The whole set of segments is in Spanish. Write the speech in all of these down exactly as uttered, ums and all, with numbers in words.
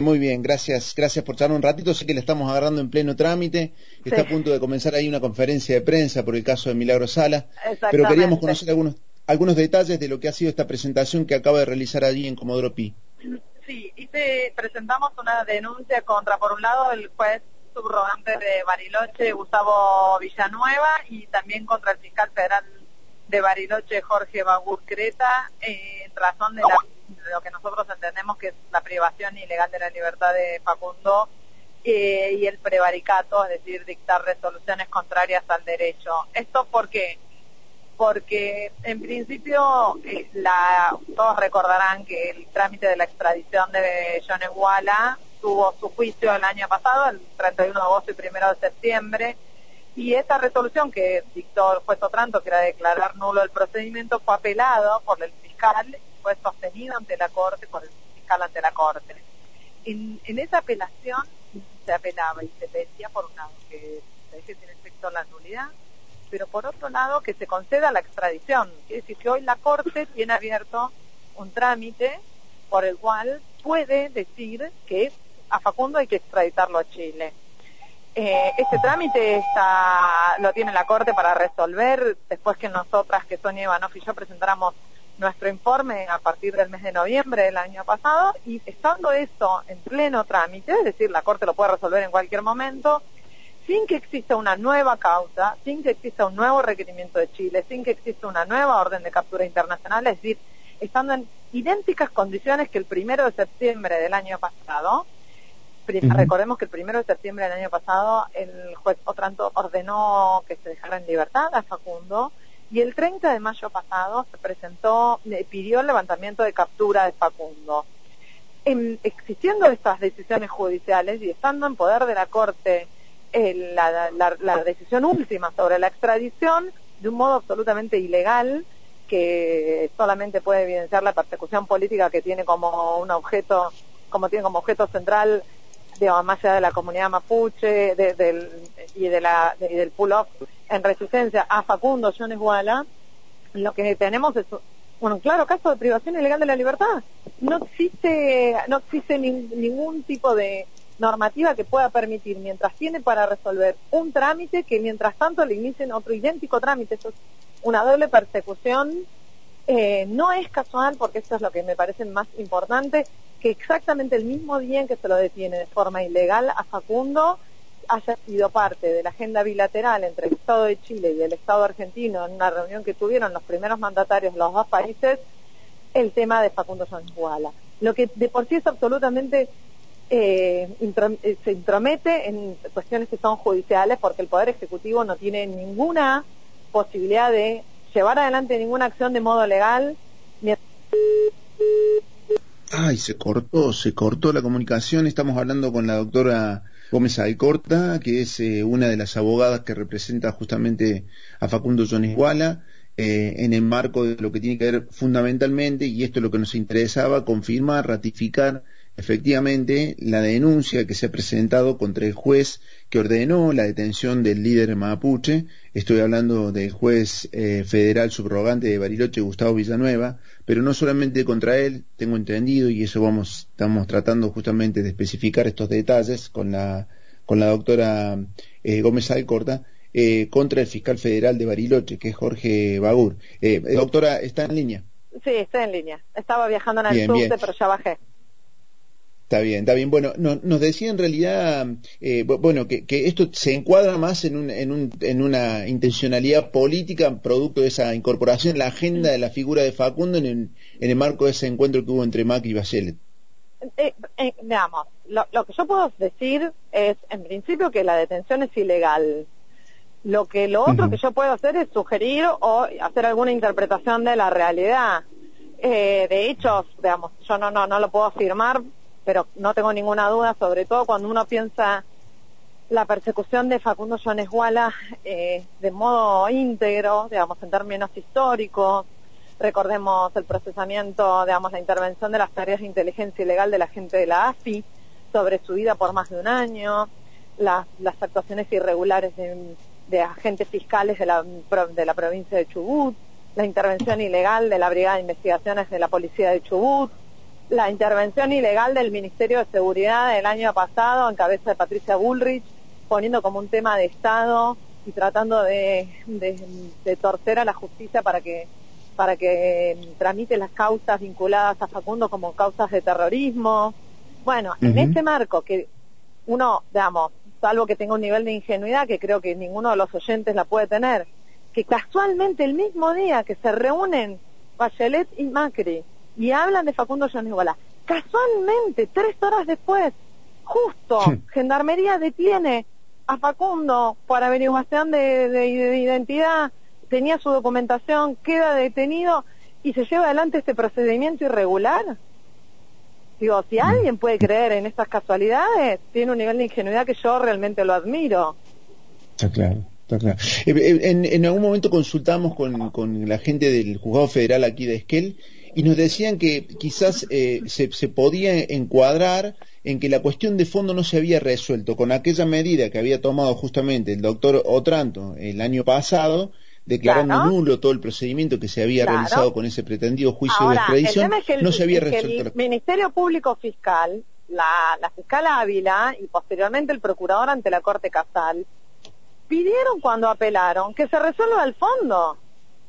Muy bien, gracias, gracias por charlar un ratito. Sé que le estamos agarrando en pleno trámite, que Sí. está a punto de comenzar ahí una conferencia de prensa por el caso de Milagro Sala, pero queríamos Exactamente. conocer algunos, algunos detalles de lo que ha sido esta presentación que acaba de realizar allí en Comodoro Pi. Sí, y te presentamos una denuncia contra, por un lado, el juez subrogante de Bariloche, Gustavo Villanueva, y también contra el fiscal federal de Bariloche, Jorge Bagur Creta, eh, en razón de, la, de lo que nosotros entendemos que es la privación ilegal de la libertad de Facundo eh, y el prevaricato, es decir, dictar resoluciones contrarias al derecho. ¿Esto por qué? Porque en principio eh, la, todos recordarán que el trámite de la extradición de Jones Wala tuvo su juicio el año pasado, el treinta y uno de agosto y primero de septiembre, y esta resolución que dictó el juez Otranto, que era declarar nulo el procedimiento, fue apelado por el fiscal y fue sostenido ante la Corte, por el fiscal ante la Corte. En, en esa apelación se apelaba y se decía, por un lado, que se deje sin efecto la nulidad, pero por otro lado que se conceda la extradición. Quiere decir que hoy la Corte tiene abierto un trámite por el cual puede decir que a Facundo hay que extraditarlo a Chile. Eh, este trámite está, lo tiene la Corte para resolver después que nosotras, que Sonia Ivanov y yo presentáramos nuestro informe a partir del mes de noviembre del año pasado, y estando esto en pleno trámite, es decir, la Corte lo puede resolver en cualquier momento, sin que exista una nueva causa, sin que exista un nuevo requerimiento de Chile, sin que exista una nueva orden de captura internacional, es decir, estando en idénticas condiciones que el primero de septiembre del año pasado. Uh-huh. Recordemos que el primero de septiembre del año pasado el juez Otranto ordenó que se dejara en libertad a Facundo, y el treinta de mayo pasado se presentó, le pidió el levantamiento de captura de Facundo. En, existiendo estas decisiones judiciales y estando en poder de la Corte eh, la, la, la decisión última sobre la extradición, de un modo absolutamente ilegal, que solamente puede evidenciar la persecución política que tiene como un objeto, como tiene como objeto central, digamos, más allá de la comunidad mapuche de, del, y, de la, de, y del pull-off en resistencia a Facundo Jones Wala, lo que tenemos es un claro caso de privación ilegal de la libertad. No existe, no existe ni, ningún tipo de normativa que pueda permitir, mientras tiene para resolver un trámite, que mientras tanto le inicien otro idéntico trámite. Eso es una doble persecución. Eh, no es casual, porque esto es lo que me parece más importante, que exactamente el mismo día en que se lo detiene de forma ilegal a Facundo haya sido parte de la agenda bilateral entre el Estado de Chile y el Estado argentino, en una reunión que tuvieron los primeros mandatarios de los dos países, el tema de Facundo Jones Wala. Lo que de por sí es absolutamente eh, intro, eh, se intromete en cuestiones que son judiciales, porque el Poder Ejecutivo no tiene ninguna posibilidad de llevar adelante ninguna acción de modo legal. Ay, se cortó, se cortó la comunicación. Estamos hablando con la doctora Gómez Alcorta, que es eh, una de las abogadas que representa justamente a Facundo Jones Wala, eh, en el marco de lo que tiene que ver fundamentalmente, y esto es lo que nos interesaba, confirmar, ratificar efectivamente la denuncia que se ha presentado contra el juez que ordenó la detención del líder mapuche. Estoy hablando del juez eh, federal subrogante de Bariloche, Gustavo Villanueva, pero no solamente contra él, tengo entendido, y eso vamos, estamos tratando justamente de especificar estos detalles con la, con la doctora eh, Gómez Alcorta, eh, contra el fiscal federal de Bariloche, que es Jorge Bagur. Eh, doctora, ¿está en línea? Sí, estoy en línea. Estaba viajando en el bien, subte, bien. Pero ya bajé. Está bien, está bien. Bueno, no, nos decía en realidad, eh, bueno, que, que esto se encuadra más en, un, en, un, en una intencionalidad política producto de esa incorporación en la agenda de la figura de Facundo en el, en el marco de ese encuentro que hubo entre Macri y Bachelet. Eh, eh, veamos, lo, lo que yo puedo decir es, en principio, que la detención es ilegal. Lo que lo otro uh-huh. que yo puedo hacer es sugerir o hacer alguna interpretación de la realidad. Eh, de hecho, digamos, yo no, no, no lo puedo afirmar, pero no tengo ninguna duda, sobre todo cuando uno piensa la persecución de Facundo Jones Wala eh, de modo íntegro, digamos, en términos históricos. Recordemos el procesamiento, digamos, la intervención de las tareas de inteligencia ilegal de la gente de la A F I sobre su vida por más de un año, las, las actuaciones irregulares de, de agentes fiscales de la, de la provincia de Chubut, la intervención ilegal de la Brigada de Investigaciones de la Policía de Chubut, la intervención ilegal del Ministerio de Seguridad el año pasado en cabeza de Patricia Bullrich, poniendo como un tema de Estado y tratando de, de, de torcer a la justicia para que para que tramite las causas vinculadas a Facundo como causas de terrorismo. Bueno, uh-huh. En este marco que uno, digamos, salvo que tenga un nivel de ingenuidad que creo que ninguno de los oyentes la puede tener, que casualmente el mismo día que se reúnen Bachelet y Macri y hablan de Facundo Jones Iguala, casualmente, tres horas después, justo, sí. Gendarmería detiene a Facundo por averiguación de, de, de identidad, tenía su documentación, queda detenido y se lleva adelante este procedimiento irregular. Digo, si alguien puede creer en estas casualidades, tiene un nivel de ingenuidad que yo realmente lo admiro. Está claro. Está claro. En, en algún momento consultamos con, con la gente del Juzgado Federal aquí de Esquel y nos decían que quizás eh, se, se podía encuadrar en que la cuestión de fondo no se había resuelto con aquella medida que había tomado justamente el doctor Otranto el año pasado, declarando claro. nulo todo el procedimiento que se había claro. realizado con ese pretendido juicio Ahora, de extradición. El tema es que el, no se había es resuelto. Que el la... Ministerio Público Fiscal, la, la fiscal Ávila y posteriormente el procurador ante la Corte Casal pidieron cuando apelaron que se resuelva el fondo.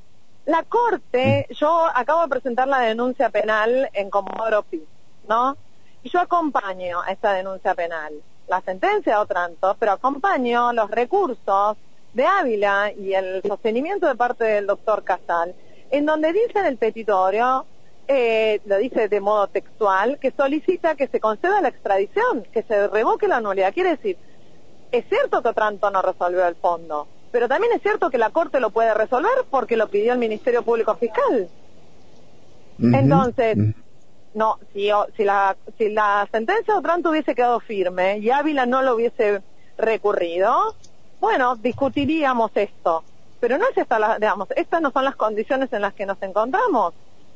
La Corte, mm. yo acabo de presentar la denuncia penal en Comodoro Pi, ¿no? Y yo acompaño a esta denuncia penal, la sentencia de Otranto, pero acompaño los recursos de Ávila y el sostenimiento de parte del doctor Casal, en donde dice en el petitorio, eh, lo dice de modo textual, que solicita que se conceda la extradición, que se revoque la nulidad. Quiere decir, es cierto que Otranto no resolvió el fondo, pero también es cierto que la Corte lo puede resolver porque lo pidió el Ministerio Público Fiscal. Uh-huh. Entonces, uh-huh. no, si, si, la, si la sentencia de Otranto hubiese quedado firme y Ávila no lo hubiese recurrido, bueno, discutiríamos esto. Pero no es esta, la, digamos, estas no son las condiciones en las que nos encontramos.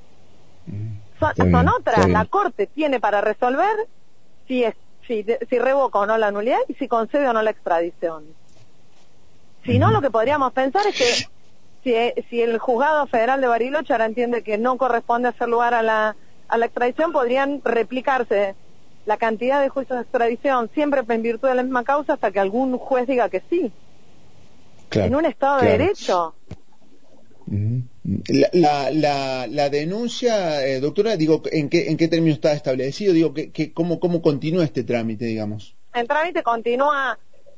Son, bien, son otras. La Corte tiene para resolver si es Si, si revoca o no la nulidad y si concede o no la extradición. Si no, lo que podríamos pensar es que si, si el Juzgado Federal de Bariloche ahora entiende que no corresponde hacer lugar a la, a la extradición, podrían replicarse la cantidad de juicios de extradición siempre en virtud de la misma causa hasta que algún juez diga que sí. Claro, en un Estado claro. de Derecho. La, la, la, la denuncia, eh, doctora, digo, ¿en qué, en qué términos está establecido? Digo, que, que, ¿cómo, ¿cómo continúa este trámite, digamos? El trámite continúa,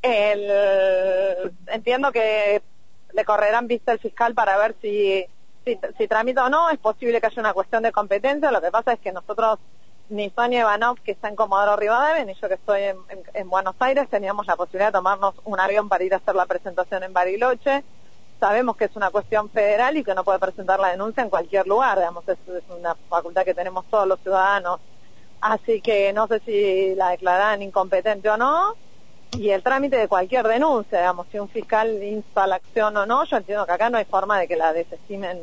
el, entiendo que le correrán vista al fiscal para ver si, si, si tramita o no. Es posible que haya una cuestión de competencia. Lo que pasa es que nosotros, ni Sonia Ivanov, que está en Comodoro Rivadavia, ni yo que estoy en, en, en Buenos Aires, teníamos la posibilidad de tomarnos un avión para ir a hacer la presentación en Bariloche. Sabemos que es una cuestión federal y que no puede presentar la denuncia en cualquier lugar, digamos, es, es una facultad que tenemos todos los ciudadanos, así que no sé si la declararán incompetente o no, y el trámite de cualquier denuncia, digamos, si un fiscal insta la acción o no, yo entiendo que acá no hay forma de que la desestimen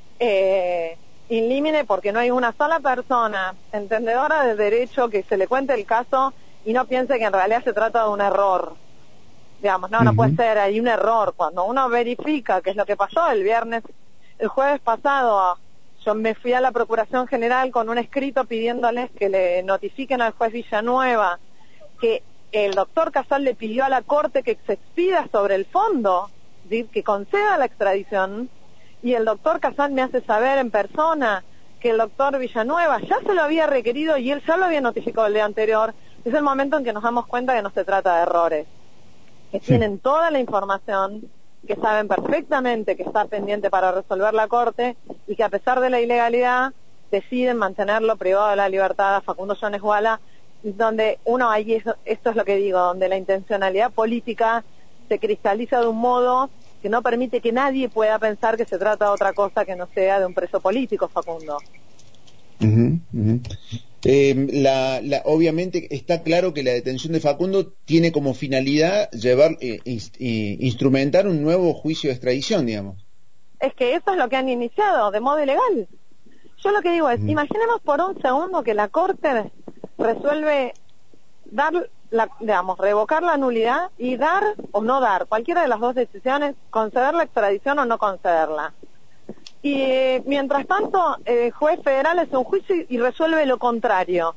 eh, in limine, porque no hay una sola persona entendedora del derecho que se le cuente el caso y no piense que en realidad se trata de un error. Digamos, no, no uh-huh. puede ser, hay un error. Cuando uno verifica qué es lo que pasó el viernes, el jueves pasado, yo me fui a la Procuración General con un escrito pidiéndoles que le notifiquen al juez Villanueva que el doctor Casal le pidió a la Corte que se expida sobre el fondo, es decir, que conceda la extradición, y el doctor Casal me hace saber en persona que el doctor Villanueva ya se lo había requerido y él ya lo había notificado el día anterior. Es el momento en que nos damos cuenta que no se trata de errores, que tienen toda la información, que saben perfectamente que está pendiente para resolver la Corte y que a pesar de la ilegalidad deciden mantenerlo privado de la libertad a Facundo Jones Iguala, donde uno ahí, es, esto es lo que digo, donde la intencionalidad política se cristaliza de un modo que no permite que nadie pueda pensar que se trata de otra cosa que no sea de un preso político, Facundo. Uh-huh, uh-huh. Eh, la, la, obviamente está claro que la detención de Facundo tiene como finalidad llevar, eh, inst, eh, instrumentar un nuevo juicio de extradición, digamos. Es que eso es lo que han iniciado de modo ilegal. Yo lo que digo es, uh-huh. imaginemos por un segundo que la Corte resuelve dar, la, digamos, revocar la nulidad y dar o no dar, cualquiera de las dos decisiones, conceder la extradición o no concederla. Y eh, mientras tanto, el juez federal hace un juicio y resuelve lo contrario.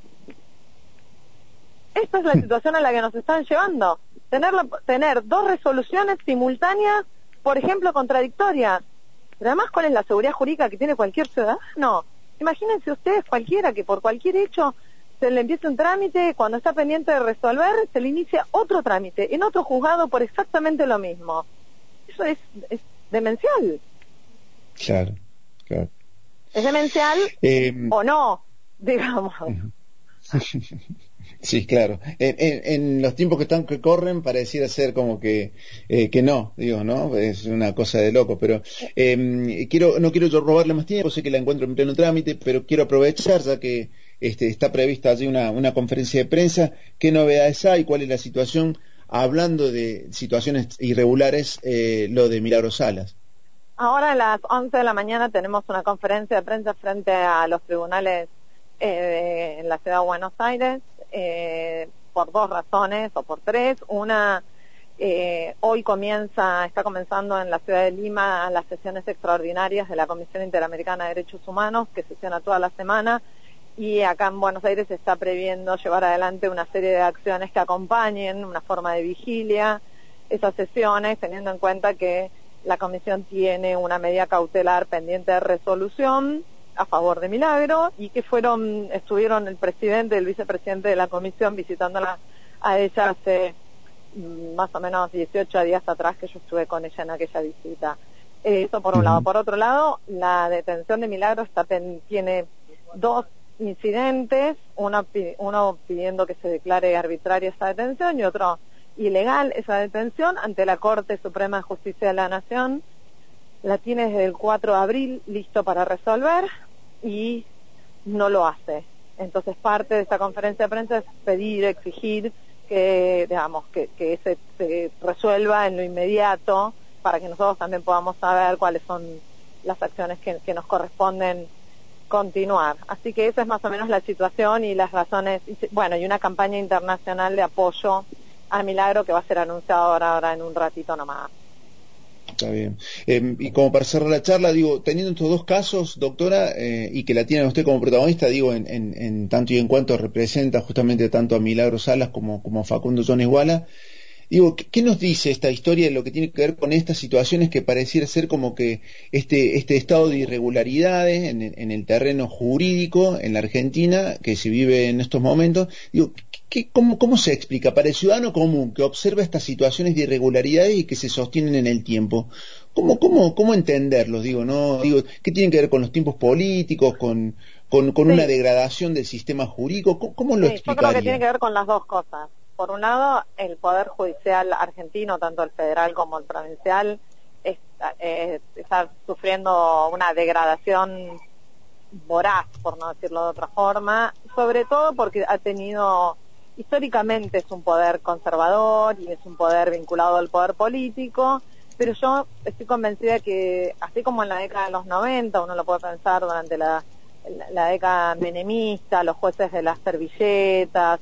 Esta es la situación a la que nos están llevando. Tener, la, tener dos resoluciones simultáneas, por ejemplo, contradictorias. Pero además, ¿cuál es la seguridad jurídica que tiene cualquier ciudadano? Imagínense ustedes, cualquiera, que por cualquier hecho se le empieza un trámite, cuando está pendiente de resolver, se le inicia otro trámite, en otro juzgado por exactamente lo mismo. Eso es, es demencial. Claro, claro. ¿Es demencial eh, o no? Digamos. Sí, claro. En, en, en los tiempos que están que corren pareciera ser como que eh, que no, digo, ¿no? Es una cosa de loco, pero eh, quiero no quiero yo robarle más tiempo, sé que la encuentro en pleno trámite, pero quiero aprovechar ya que este, está prevista allí una, una conferencia de prensa. ¿Qué novedades hay? ¿Cuál es la situación? Hablando de situaciones irregulares, eh, lo de Milagros Salas. Ahora a las once de la mañana tenemos una conferencia de prensa frente a los tribunales eh, en la ciudad de Buenos Aires, eh, por dos razones o por tres. Una, eh, hoy comienza, está comenzando en la ciudad de Lima las sesiones extraordinarias de la Comisión Interamericana de Derechos Humanos, que sesiona toda la semana, y acá en Buenos Aires se está previendo llevar adelante una serie de acciones que acompañen una forma de vigilia esas sesiones, teniendo en cuenta que la Comisión tiene una medida cautelar pendiente de resolución a favor de Milagro, y que fueron, estuvieron el presidente y el vicepresidente de la Comisión visitándola a ella hace más o menos dieciocho días atrás, que yo estuve con ella en aquella visita. Eso por un lado. Por otro lado, la detención de Milagro está, tiene dos incidentes, uno, uno pidiendo que se declare arbitraria esa detención y otro ilegal esa detención ante la Corte Suprema de Justicia de la Nación. La tiene desde el cuatro de abril listo para resolver y no lo hace. Entonces parte de esta conferencia de prensa es pedir, exigir que, digamos, que, que se, se resuelva en lo inmediato para que nosotros también podamos saber cuáles son las acciones que, que nos corresponden continuar. Así que esa es más o menos la situación y las razones, y, bueno, y una campaña internacional de apoyo a Milagro que va a ser anunciado ahora, ahora en un ratito nomás. Está bien. Eh, y como para cerrar la charla, digo, teniendo estos dos casos, doctora, eh, y que la tiene usted como protagonista, digo, en, en, en tanto y en cuanto representa justamente tanto a Milagros Salas como, como a Facundo Jones Wala, digo, ¿qué, ¿qué nos dice esta historia de lo que tiene que ver con estas situaciones que pareciera ser como que este, este estado de irregularidades en, en el terreno jurídico en la Argentina que se vive en estos momentos? Digo, ¿qué, cómo, ¿cómo se explica para el ciudadano común que observa estas situaciones de irregularidades y que se sostienen en el tiempo? ¿Cómo, cómo, cómo entenderlos? Digo, no, digo, ¿qué tienen que ver con los tiempos políticos, con, con, con sí. una degradación del sistema jurídico? ¿Cómo, cómo lo sí, explicaría? Yo creo que tiene que ver con las dos cosas. Por un lado, el Poder Judicial argentino, tanto el federal como el provincial, está, eh, está sufriendo una degradación voraz, por no decirlo de otra forma, sobre todo porque ha tenido, históricamente es un poder conservador y es un poder vinculado al poder político, pero yo estoy convencida que, así como en la década de los noventa, uno lo puede pensar durante la, la, la década menemista, los jueces de las servilletas,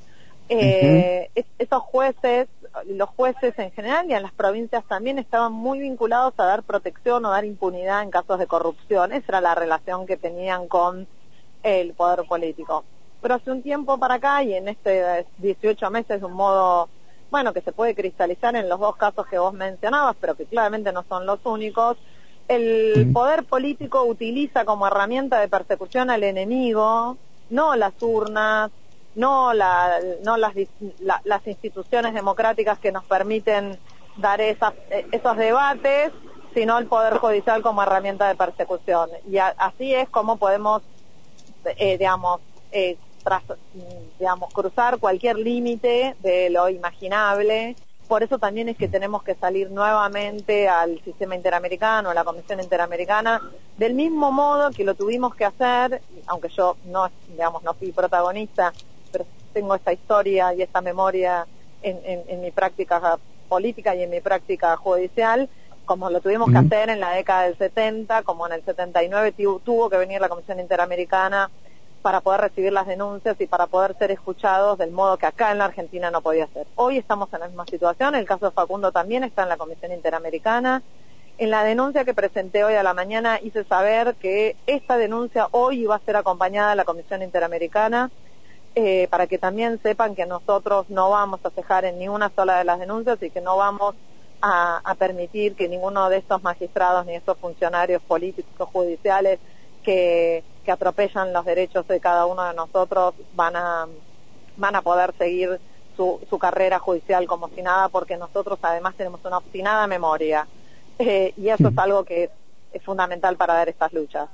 Eh, uh-huh. es, esos jueces, los jueces en general y en las provincias también estaban muy vinculados a dar protección o dar impunidad en casos de corrupción. Esa era la relación que tenían con el poder político. Pero hace un tiempo para acá, y en este dieciocho meses de un modo, bueno, que se puede cristalizar en los dos casos que vos mencionabas, pero que claramente no son los únicos, el uh-huh. poder político utiliza como herramienta de persecución al enemigo, no las urnas, no la, no las, la, las instituciones democráticas que nos permiten dar esas, esos debates, sino el Poder Judicial como herramienta de persecución. Y a, así es como podemos, eh, digamos, eh, tras, digamos, cruzar cualquier límite de lo imaginable. Por eso también es que tenemos que salir nuevamente al sistema interamericano, a la Comisión Interamericana, del mismo modo que lo tuvimos que hacer, aunque yo no, digamos, no fui protagonista, pero tengo esta historia y esta memoria en, en, en mi práctica política y en mi práctica judicial, como lo tuvimos que hacer en la década del setenta, como en el setenta y nueve tuvo, tuvo que venir la Comisión Interamericana para poder recibir las denuncias y para poder ser escuchados del modo que acá en la Argentina no podía ser. Hoy estamos en la misma situación, el caso de Facundo también está en la Comisión Interamericana, En la denuncia que presenté hoy a la mañana hice saber que esta denuncia hoy iba a ser acompañada de la Comisión Interamericana, eh, para que también sepan que nosotros no vamos a cejar en ni una sola de las denuncias y que no vamos a, a permitir que ninguno de estos magistrados ni estos funcionarios políticos judiciales que, que atropellan los derechos de cada uno de nosotros van a, van a poder seguir su, su carrera judicial como si nada, porque nosotros además tenemos una obstinada memoria. Eh, y eso es algo que es, es fundamental para dar estas luchas.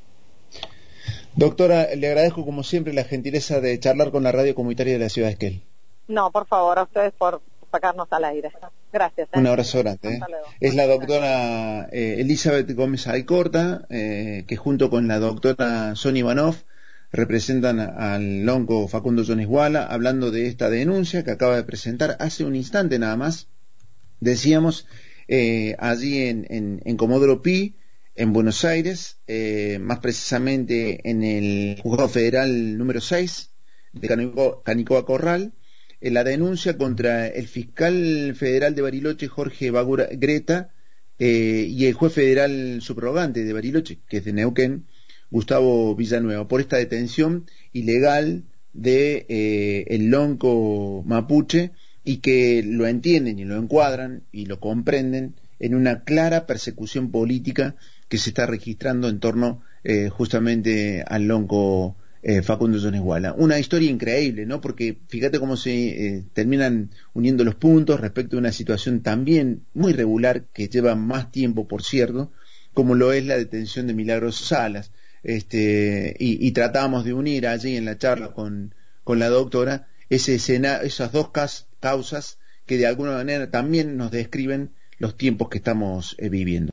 Doctora, le agradezco como siempre la gentileza de charlar con la radio comunitaria de la ciudad de Esquel. No, por favor, a ustedes por sacarnos al aire. Gracias. ¿eh? Un abrazo grande. ¿eh? Es la doctora eh, Elizabeth Gómez Alcorta, eh, que junto con la doctora Sonia Ivanov representan al onco Facundo Jones-Wala, hablando de esta denuncia que acaba de presentar hace un instante nada más. Decíamos, Eh, allí en, en, en Comodoro Pi, en Buenos Aires, eh, más precisamente en el Juzgado Federal número seis de Canico, Canicoa Corral, eh, la denuncia contra el fiscal federal de Bariloche, Jorge Bagura Greta, eh, y el juez federal subrogante de Bariloche, que es de Neuquén, Gustavo Villanueva, por esta detención ilegal de eh, el lonco mapuche, y que lo entienden y lo encuadran y lo comprenden en una clara persecución política que se está registrando en torno eh, justamente al lonco eh, Facundo Jones-Wala. Una historia increíble, ¿no? Porque fíjate cómo se eh, terminan uniendo los puntos respecto a una situación también muy regular que lleva más tiempo, por cierto, como lo es la detención de Milagros Salas. Este, y, y tratamos de unir allí en la charla con, con la doctora ese escena, esas dos causas que de alguna manera también nos describen los tiempos que estamos eh, viviendo.